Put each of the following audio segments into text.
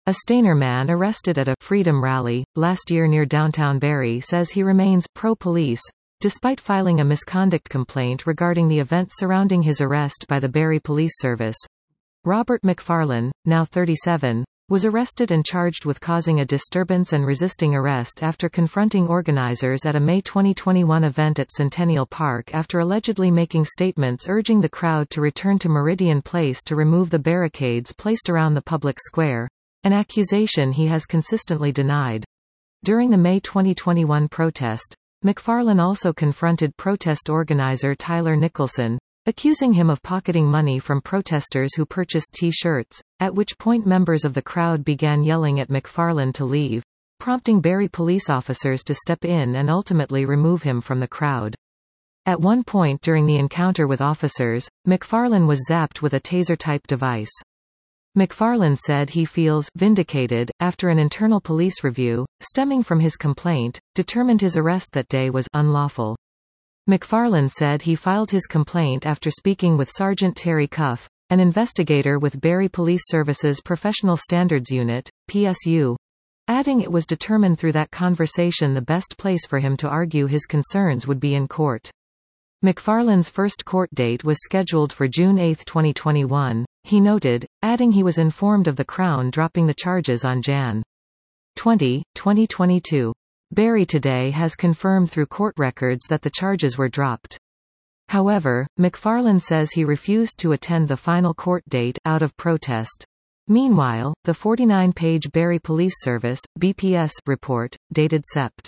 A Stayner man arrested at a Freedom Rally last year near downtown Barrie says he remains pro-police, despite filing a misconduct complaint regarding the events surrounding his arrest by the Barrie Police Service. Robert McFarlane, now 37, was arrested and charged with causing a disturbance and resisting arrest after confronting organizers at a May 2021 event at Centennial Park after allegedly making statements urging the crowd to return to Meridian Place to remove the barricades placed around the public square, an accusation he has consistently denied. During the May 2021 protest, McFarlane also confronted protest organizer Tyler Nicholson, accusing him of pocketing money from protesters who purchased T-shirts, at which point members of the crowd began yelling at McFarlane to leave, prompting Barrie police officers to step in and ultimately remove him from the crowd. At one point during the encounter with officers, McFarlane was zapped with a taser-type device. McFarlane said he feels vindicated after an internal police review, stemming from his complaint, determined his arrest that day was unlawful. McFarlane said he filed his complaint after speaking with Sergeant Terry Cuff, an investigator with Barrie Police Service's Professional Standards Unit, PSU, adding it was determined through that conversation the best place for him to argue his concerns would be in court. McFarlane's first court date was scheduled for June 8, 2021, he noted, adding he was informed of the Crown dropping the charges on Jan. 20, 2022. Barrie Today has confirmed through court records that the charges were dropped. However, McFarlane says he refused to attend the final court date out of protest. Meanwhile, the 49-page Barrie Police Service (BPS) report, dated Sept.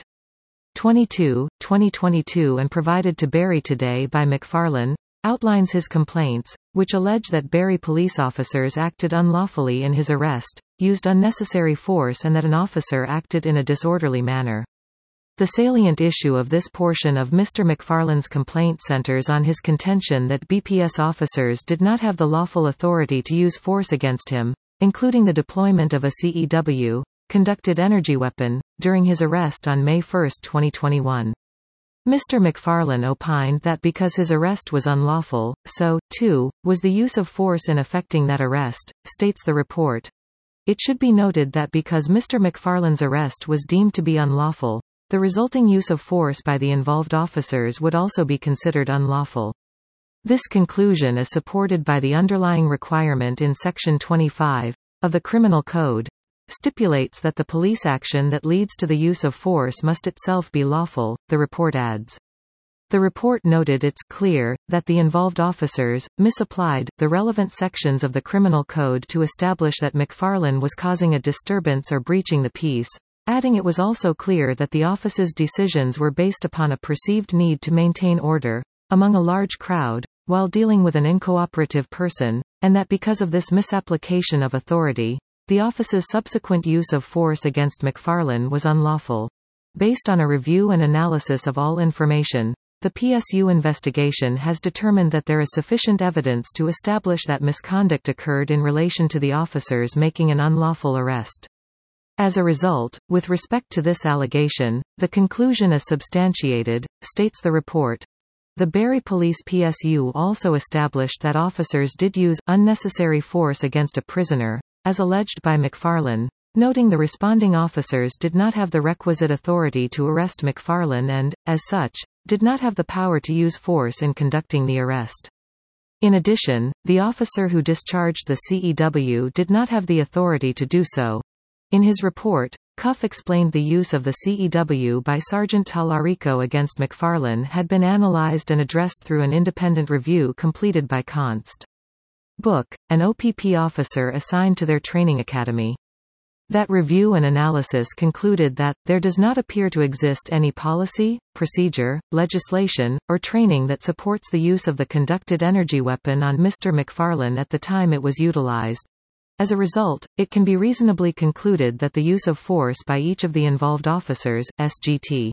22, 2022 and provided to Barrie Today by McFarlane, outlines his complaints, which allege that Barrie police officers acted unlawfully in his arrest, used unnecessary force and that an officer acted in a disorderly manner. The salient issue of this portion of Mr. McFarlane's complaint centers on his contention that BPS officers did not have the lawful authority to use force against him, including the deployment of a CEW, conducted energy weapon, during his arrest on May 1, 2021. Mr. McFarlane opined that because his arrest was unlawful, so, too, was the use of force in effecting that arrest, states the report. It should be noted that because Mr. McFarlane's arrest was deemed to be unlawful, the resulting use of force by the involved officers would also be considered unlawful. This conclusion is supported by the underlying requirement in Section 25 of the Criminal Code, stipulates that the police action that leads to the use of force must itself be lawful, the report adds. The report noted it's clear that the involved officers misapplied the relevant sections of the Criminal Code to establish that McFarlane was causing a disturbance or breaching the peace, adding it was also clear that the office's decisions were based upon a perceived need to maintain order among a large crowd while dealing with an incooperative person, and that because of this misapplication of authority, the office's subsequent use of force against McFarlane was unlawful. Based on a review and analysis of all information, the PSU investigation has determined that there is sufficient evidence to establish that misconduct occurred in relation to the officers making an unlawful arrest. As a result, with respect to this allegation, the conclusion is substantiated, states the report. The Barrie Police PSU also established that officers did use unnecessary force against a prisoner, as alleged by McFarlane, noting the responding officers did not have the requisite authority to arrest McFarlane and, as such, did not have the power to use force in conducting the arrest. In addition, the officer who discharged the CEW did not have the authority to do so. In his report, Cuff explained the use of the CEW by Sergeant Talarico against McFarlane had been analyzed and addressed through an independent review completed by Const. Book, an OPP officer assigned to their training academy. That review and analysis concluded that, there does not appear to exist any policy, procedure, legislation, or training that supports the use of the conducted energy weapon on Mr. McFarlane at the time it was utilized. As a result, it can be reasonably concluded that the use of force by each of the involved officers, SGT.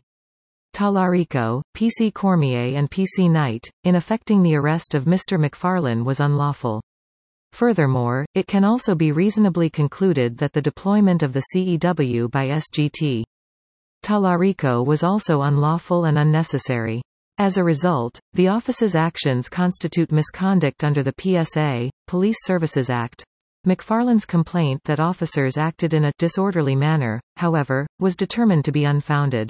Talarico, PC Cormier and PC Knight, in effecting the arrest of Mr. McFarlane was unlawful. Furthermore, it can also be reasonably concluded that the deployment of the CEW by SGT. Talarico was also unlawful and unnecessary. As a result, the office's actions constitute misconduct under the PSA, Police Services Act. McFarlane's complaint that officers acted in a disorderly manner, however, was determined to be unfounded.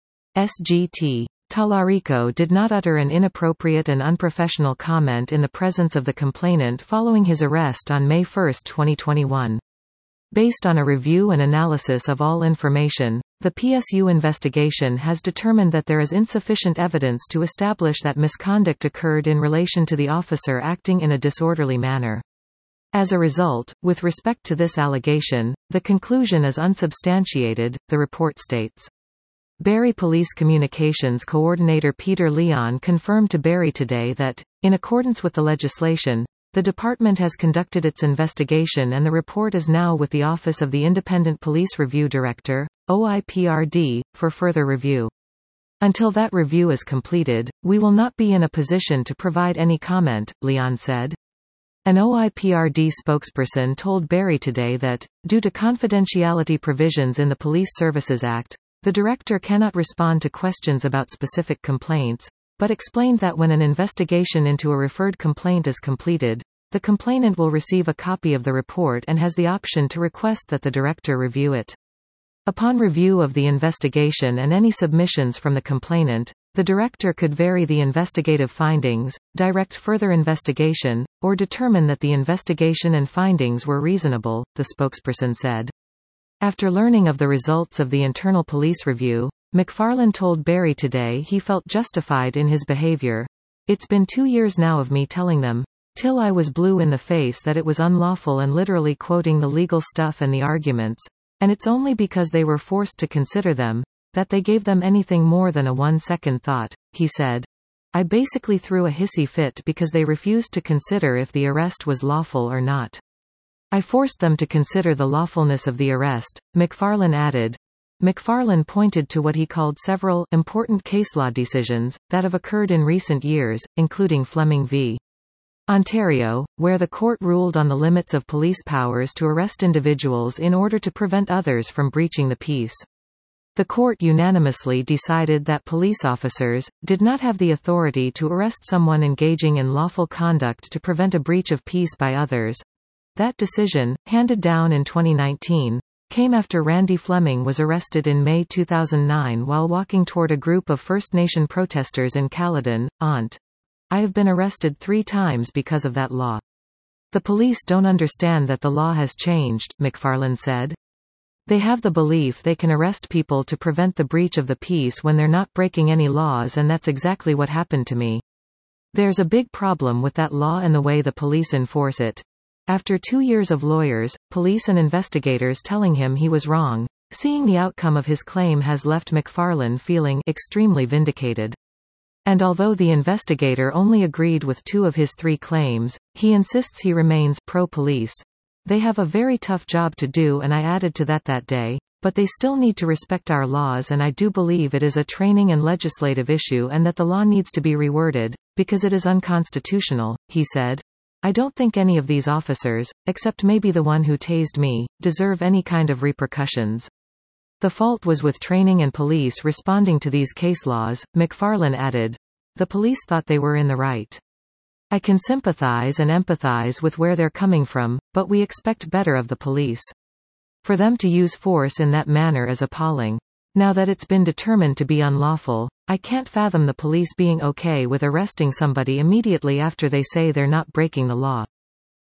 SGT. Tallarico did not utter an inappropriate and unprofessional comment in the presence of the complainant following his arrest on May 1, 2021. Based on a review and analysis of all information, the PSU investigation has determined that there is insufficient evidence to establish that misconduct occurred in relation to the officer acting in a disorderly manner. As a result, with respect to this allegation, the conclusion is unsubstantiated, the report states. Barrie Police Communications Coordinator Peter Leon confirmed to Barrie Today that, in accordance with the legislation, the department has conducted its investigation and the report is now with the Office of the Independent Police Review Director, OIPRD, for further review. Until that review is completed, we will not be in a position to provide any comment, Leon said. An OIPRD spokesperson told Barrie Today that, due to confidentiality provisions in the Police Services Act, the director cannot respond to questions about specific complaints, but explained that when an investigation into a referred complaint is completed, the complainant will receive a copy of the report and has the option to request that the director review it. Upon review of the investigation and any submissions from the complainant, the director could vary the investigative findings, direct further investigation, or determine that the investigation and findings were reasonable, the spokesperson said. After learning of the results of the internal police review, McFarlane told Barrie Today he felt justified in his behavior. It's been 2 years now of me telling them, till I was blue in the face, that it was unlawful and literally quoting the legal stuff and the arguments, and it's only because they were forced to consider them, that they gave them anything more than a 1-second thought, he said. I basically threw a hissy fit because they refused to consider if the arrest was lawful or not. I forced them to consider the lawfulness of the arrest, McFarlane added. McFarlane pointed to what he called several important case law decisions that have occurred in recent years, including Fleming v. Ontario, where the court ruled on the limits of police powers to arrest individuals in order to prevent others from breaching the peace. The court unanimously decided that police officers did not have the authority to arrest someone engaging in lawful conduct to prevent a breach of peace by others. That decision, handed down in 2019, came after Randy Fleming was arrested in May 2009 while walking toward a group of First Nation protesters in Caledon, Ont. I have been arrested 3 times because of that law. The police don't understand that the law has changed, McFarlane said. They have the belief they can arrest people to prevent the breach of the peace when they're not breaking any laws, and that's exactly what happened to me. There's a big problem with that law and the way the police enforce it. After 2 years of lawyers, police and investigators telling him he was wrong, seeing the outcome of his claim has left McFarlane feeling extremely vindicated. And although the investigator only agreed with 2 of his 3 claims, he insists he remains pro-police. They have a very tough job to do, and I added to that day, but they still need to respect our laws, and I do believe it is a training and legislative issue and that the law needs to be reworded, because it is unconstitutional, he said. I don't think any of these officers, except maybe the one who tased me, deserve any kind of repercussions. The fault was with training and police responding to these case laws, McFarlane added. The police thought they were in the right. I can sympathize and empathize with where they're coming from, but we expect better of the police. For them to use force in that manner is appalling. Now that it's been determined to be unlawful, I can't fathom the police being okay with arresting somebody immediately after they say they're not breaking the law.